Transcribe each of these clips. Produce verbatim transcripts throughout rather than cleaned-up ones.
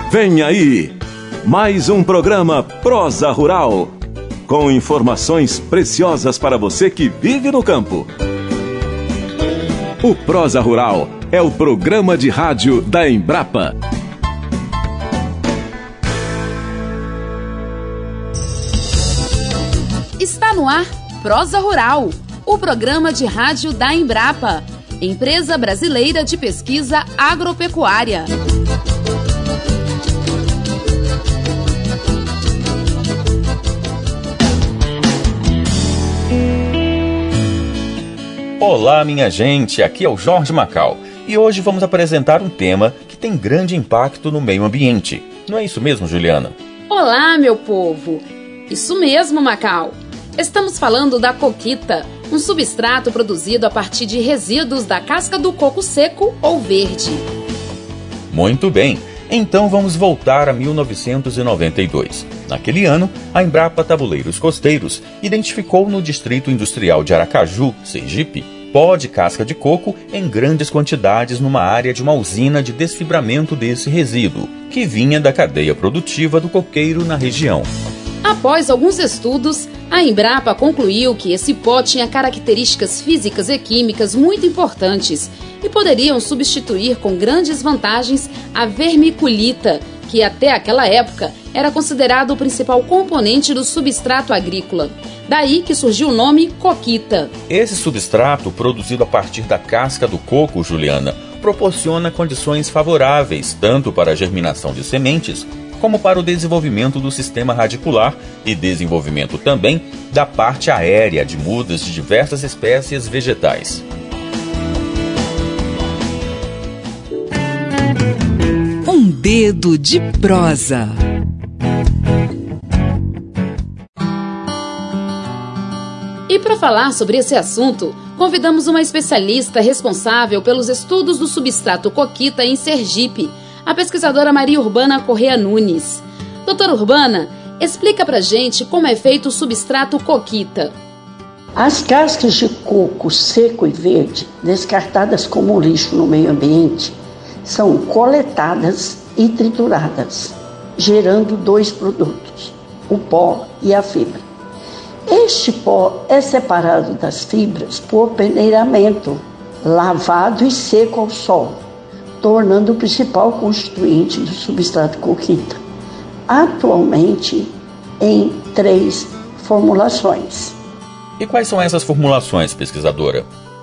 Vem aí, mais um programa Prosa Rural, com informações preciosas para você que vive no campo. O Prosa Rural é o programa de rádio da Embrapa. Está no ar Prosa Rural, o programa de rádio da Embrapa, Empresa Brasileira de Pesquisa Agropecuária. Olá, minha gente, aqui é o Jorge Macau e hoje vamos apresentar um tema que tem grande impacto no meio ambiente. Não é isso mesmo, Juliana? Olá, meu povo! Isso mesmo, Macau! Estamos falando da coquita, um substrato produzido a partir de resíduos da casca do coco seco ou verde. Muito bem, então vamos voltar a mil novecentos e noventa e dois. Naquele ano, a Embrapa Tabuleiros Costeiros identificou no Distrito Industrial de Aracaju, Sergipe, pó de casca de coco em grandes quantidades numa área de uma usina de desfibramento desse resíduo, que vinha da cadeia produtiva do coqueiro na região. Após alguns estudos, a Embrapa concluiu que esse pó tinha características físicas e químicas muito importantes e poderiam substituir com grandes vantagens a vermiculita, que até aquela época era considerado o principal componente do substrato agrícola. Daí que surgiu o nome coquita. Esse substrato, produzido a partir da casca do coco, Juliana, proporciona condições favoráveis tanto para a germinação de sementes, como para o desenvolvimento do sistema radicular e desenvolvimento também da parte aérea de mudas de diversas espécies vegetais. Um dedo de prosa. E para falar sobre esse assunto, convidamos uma especialista responsável pelos estudos do substrato coquita em Sergipe, a pesquisadora Maria Urbana Correa Nunes. Doutora Urbana, explica pra gente como é feito o substrato coquita. As cascas de coco seco e verde, descartadas como lixo no meio ambiente, são coletadas e trituradas, gerando dois produtos, o pó e a fibra. Este pó é separado das fibras por peneiramento, lavado e seco ao sol, tornando o principal constituinte do substrato coquita, atualmente em três formulações. E quais são essas formulações, pesquisadora?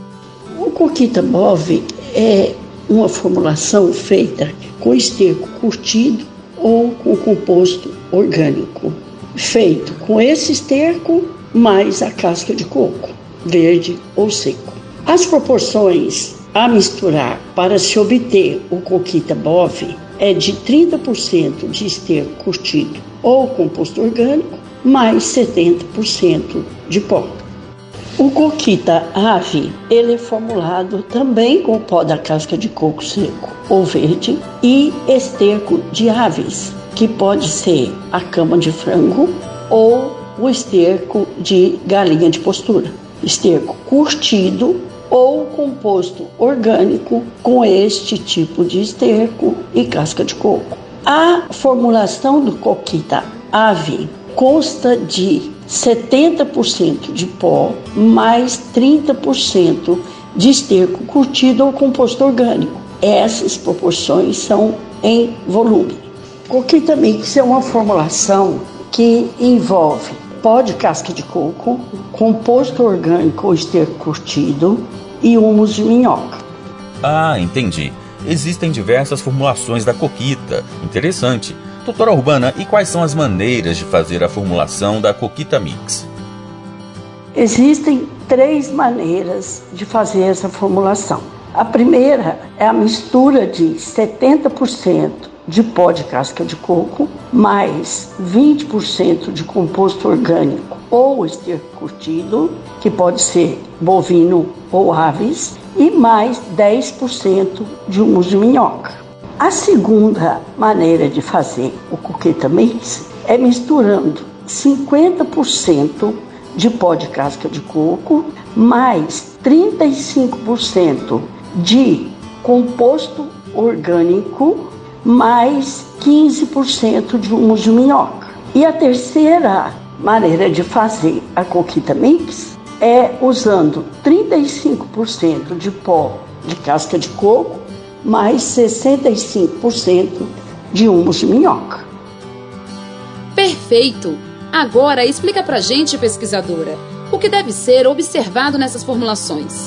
O coquita bove é uma formulação feita com esterco curtido ou com composto orgânico, feito com esse esterco mais a casca de coco, verde ou seco. As proporções a misturar para se obter o coquita bove é de trinta por cento de esterco curtido ou composto orgânico, mais setenta por cento de pó. O coquita ave, ele é formulado também com pó da casca de coco seco ou verde e esterco de aves, que pode ser a cama de frango ou o esterco de galinha de postura. Esterco curtido ou composto orgânico com este tipo de esterco e casca de coco. A formulação do coquita ave consta de setenta por cento de pó mais trinta por cento de esterco curtido ou composto orgânico. Essas proporções são em volume. Coquita Mix é uma formulação que envolve pó de casca de coco, composto orgânico ou esterco curtido e humus de minhoca. Ah, entendi. Existem diversas formulações da coquita. Interessante. Doutora Urbana, e quais são as maneiras de fazer a formulação da coquita mix? Existem três maneiras de fazer essa formulação. A primeira é a mistura de setenta por cento de pó de casca de coco, mais vinte por cento de composto orgânico ou esterco curtido, que pode ser bovino ou aves, e mais dez por cento de humus de minhoca. A segunda maneira de fazer o coquita mix é misturando cinquenta por cento de pó de casca de coco, mais trinta e cinco por cento de composto orgânico, mais quinze por cento de humus de minhoca. E a terceira maneira de fazer a coquita mix é usando trinta e cinco por cento de pó de casca de coco mais sessenta e cinco por cento de humus de minhoca. Perfeito! Agora explica pra gente, pesquisadora, o que deve ser observado nessas formulações.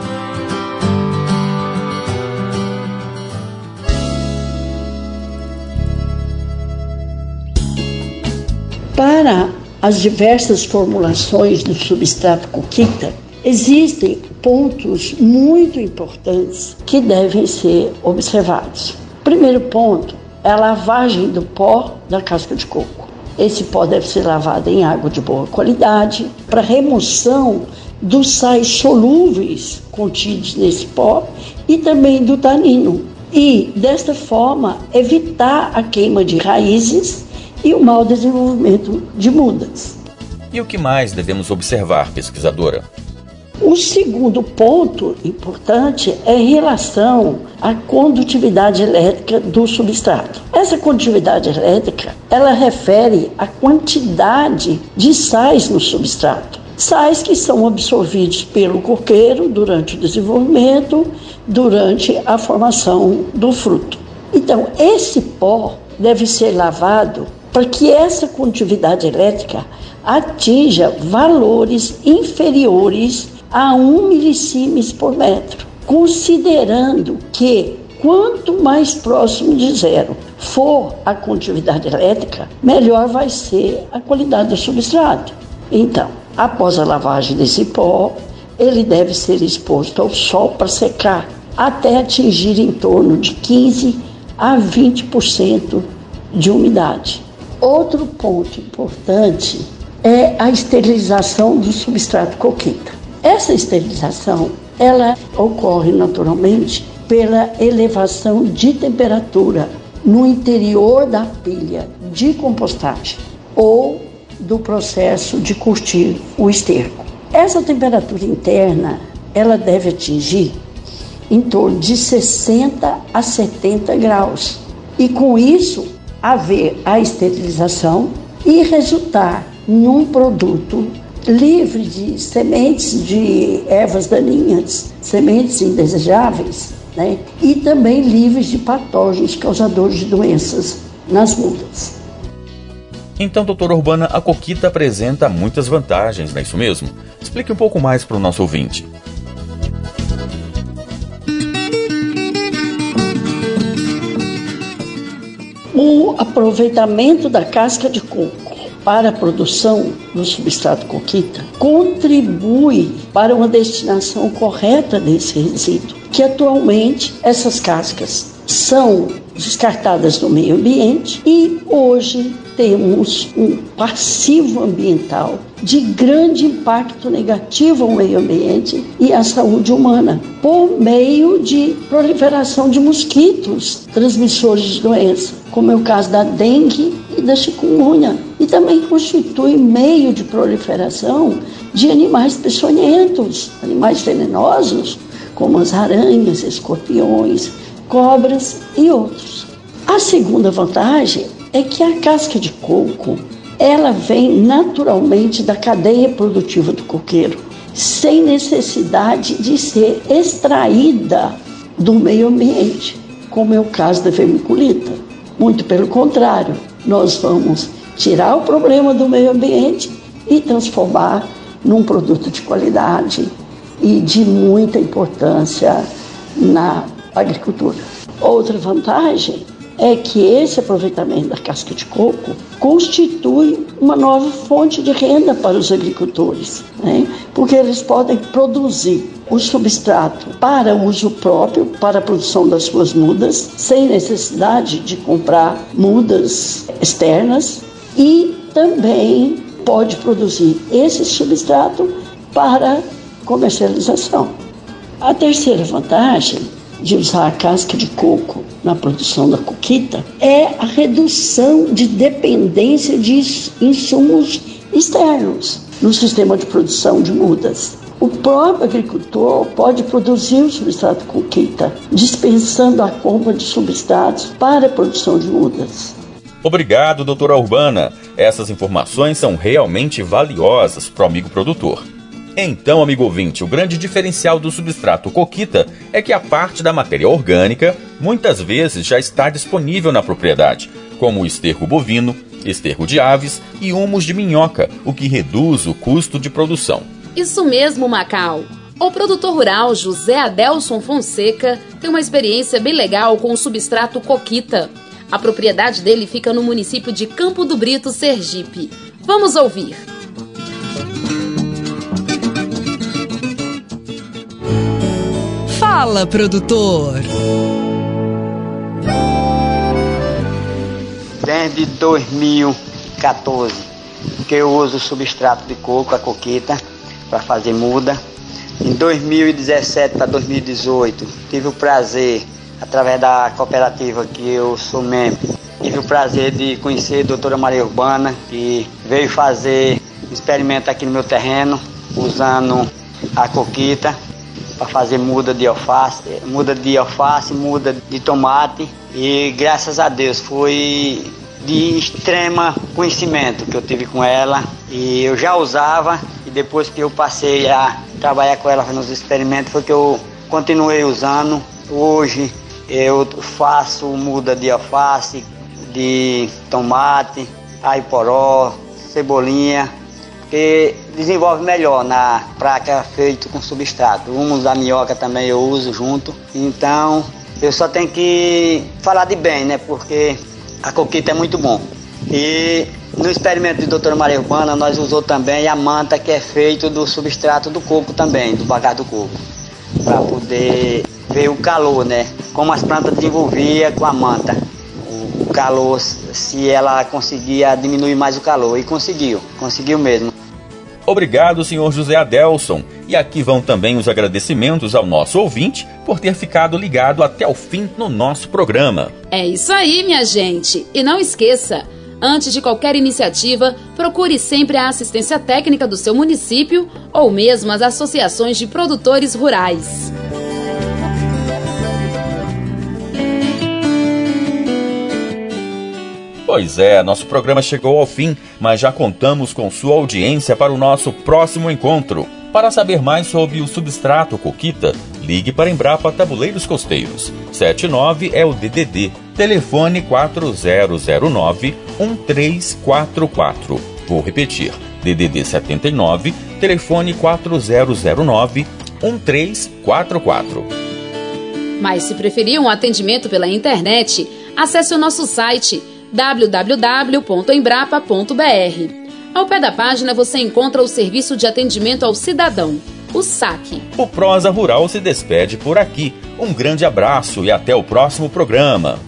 Para as diversas formulações do substrato coquita, existem pontos muito importantes que devem ser observados. O primeiro ponto é a lavagem do pó da casca de coco. Esse pó deve ser lavado em água de boa qualidade para remoção dos sais solúveis contidos nesse pó e também do tanino. E, desta forma, evitar a queima de raízes e o mau desenvolvimento de mudas. E o que mais devemos observar, pesquisadora? O segundo ponto importante é em relação à condutividade elétrica do substrato. Essa condutividade elétrica, ela refere à quantidade de sais no substrato. Sais que são absorvidos pelo coqueiro durante o desenvolvimento, durante a formação do fruto. Então, esse pó deve ser lavado para que essa condutividade elétrica atinja valores inferiores a um milissiemes por metro, considerando que quanto mais próximo de zero for a condutividade elétrica, melhor vai ser a qualidade do substrato. Então, após a lavagem desse pó, ele deve ser exposto ao sol para secar, até atingir em torno de quinze a vinte por cento de umidade. Outro ponto importante é a esterilização do substrato coquita. Essa esterilização, ela ocorre naturalmente pela elevação de temperatura no interior da pilha de compostagem ou do processo de curtir o esterco. Essa temperatura interna, ela deve atingir em torno de sessenta a setenta graus. E com isso, haver a esterilização e resultar num produto livre de sementes de ervas daninhas, sementes indesejáveis, né? E também livres de patógenos causadores de doenças nas mudas. Então, doutora Urbana, a coquita apresenta muitas vantagens, não é isso mesmo? Explique um pouco mais para o nosso ouvinte. O aproveitamento da casca de coco para a produção do substrato coquita contribui para uma destinação correta desse resíduo, que atualmente essas cascas são descartadas no meio ambiente e hoje temos um passivo ambiental de grande impacto negativo ao meio ambiente e à saúde humana, por meio de proliferação de mosquitos transmissores de doença, como é o caso da dengue e da chikungunya, e também constitui meio de proliferação de animais peçonhentos, animais venenosos, como as aranhas, escorpiões, cobras e outros. A segunda vantagem é que a casca de coco, ela vem naturalmente da cadeia produtiva do coqueiro, sem necessidade de ser extraída do meio ambiente, como é o caso da vermiculita. Muito pelo contrário, nós vamos tirar o problema do meio ambiente e transformar num produto de qualidade e de muita importância na agricultura. Outra vantagem é que esse aproveitamento da casca de coco constitui uma nova fonte de renda para os agricultores, né? Porque eles podem produzir o substrato para uso próprio, para a produção das suas mudas, sem necessidade de comprar mudas externas, e também pode produzir esse substrato para comercialização. A terceira vantagem de usar a casca de coco na produção da coquita é a redução de dependência de insumos externos no sistema de produção de mudas. O próprio agricultor pode produzir o substrato coquita, dispensando a compra de substratos para a produção de mudas. Obrigado, doutora Urbana. Essas informações são realmente valiosas para o amigo produtor. Então, amigo ouvinte, o grande diferencial do substrato coquita é que a parte da matéria orgânica muitas vezes já está disponível na propriedade, como o esterco bovino, esterco de aves e humus de minhoca, o que reduz o custo de produção. Isso mesmo, Macau. O produtor rural José Adelson Fonseca tem uma experiência bem legal com o substrato coquita. A propriedade dele fica no município de Campo do Brito, Sergipe. Vamos ouvir. Fala, produtor! Desde dois mil e quatorze que eu uso o substrato de coco, a coquita, para fazer muda. Em dois mil e dezessete para dois mil e dezoito tive o prazer, através da cooperativa que eu sou membro, tive o prazer de conhecer a doutora Maria Urbana, que veio fazer um experimento aqui no meu terreno, usando a coquita para fazer muda de alface, muda de alface, muda de tomate, e graças a Deus foi de extrema conhecimento que eu tive com ela, e eu já usava, e depois que eu passei a trabalhar com ela nos experimentos foi que eu continuei usando. Hoje eu faço muda de alface, de tomate, aiporó, cebolinha, que desenvolve melhor na praca feito com substrato. O humus da minhoca também eu uso junto. Então eu só tenho que falar de bem, né? Porque a coquita é muito bom. E no experimento de doutora Maria Urbana nós usou também a manta, que é feito do substrato do coco também, do bagaço do coco, para poder ver o calor, né? Como as plantas desenvolviam com a manta, o calor, se ela conseguia diminuir mais o calor, e conseguiu, conseguiu mesmo. Obrigado, senhor José Adelson. E aqui vão também os agradecimentos ao nosso ouvinte por ter ficado ligado até o fim no nosso programa. É isso aí, minha gente. E não esqueça, antes de qualquer iniciativa, procure sempre a assistência técnica do seu município ou mesmo as associações de produtores rurais. Pois é, nosso programa chegou ao fim, mas já contamos com sua audiência para o nosso próximo encontro. Para saber mais sobre o substrato coquita, ligue para Embrapa Tabuleiros Costeiros. sete nove é o D D D, telefone quatro zero zero nove um três quatro quatro. Vou repetir, D D D setenta e nove, telefone quatro zero zero nove um três quatro quatro. Mas se preferir um atendimento pela internet, acesse o nosso site w w w ponto embrapa ponto b r. Ao pé da página você encontra o Serviço de Atendimento ao Cidadão, o S A C. O Prosa Rural se despede por aqui. Um grande abraço e até o próximo programa.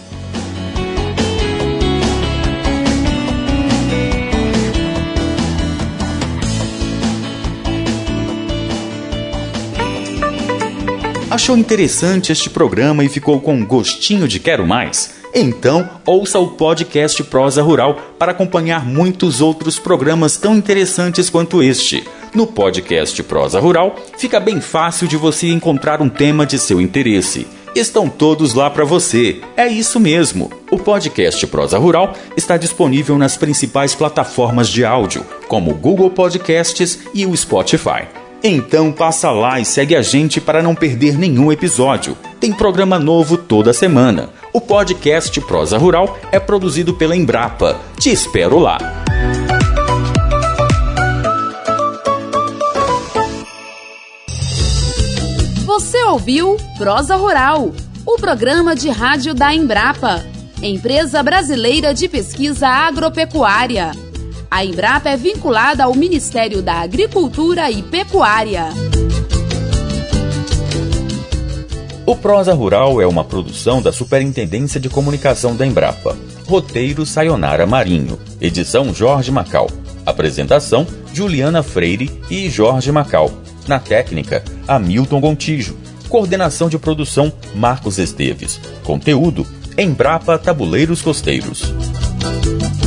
Achou interessante este programa e ficou com um gostinho de quero mais? Então, ouça o podcast Prosa Rural para acompanhar muitos outros programas tão interessantes quanto este. No podcast Prosa Rural, fica bem fácil de você encontrar um tema de seu interesse. Estão todos lá para você. É isso mesmo. O podcast Prosa Rural está disponível nas principais plataformas de áudio, como o Google Podcasts e o Spotify. Então passa lá e segue a gente para não perder nenhum episódio. Tem programa novo toda semana. O podcast Prosa Rural é produzido pela Embrapa. Te espero lá. Você ouviu Prosa Rural, o programa de rádio da Embrapa, Empresa Brasileira de Pesquisa Agropecuária. A Embrapa é vinculada ao Ministério da Agricultura e Pecuária. O Prosa Rural é uma produção da Superintendência de Comunicação da Embrapa. Roteiro Sayonara Marinho. Edição Jorge Macau. Apresentação Juliana Freire e Jorge Macau. Na técnica, Hamilton Gontijo. Coordenação de produção Marcos Esteves. Conteúdo Embrapa Tabuleiros Costeiros.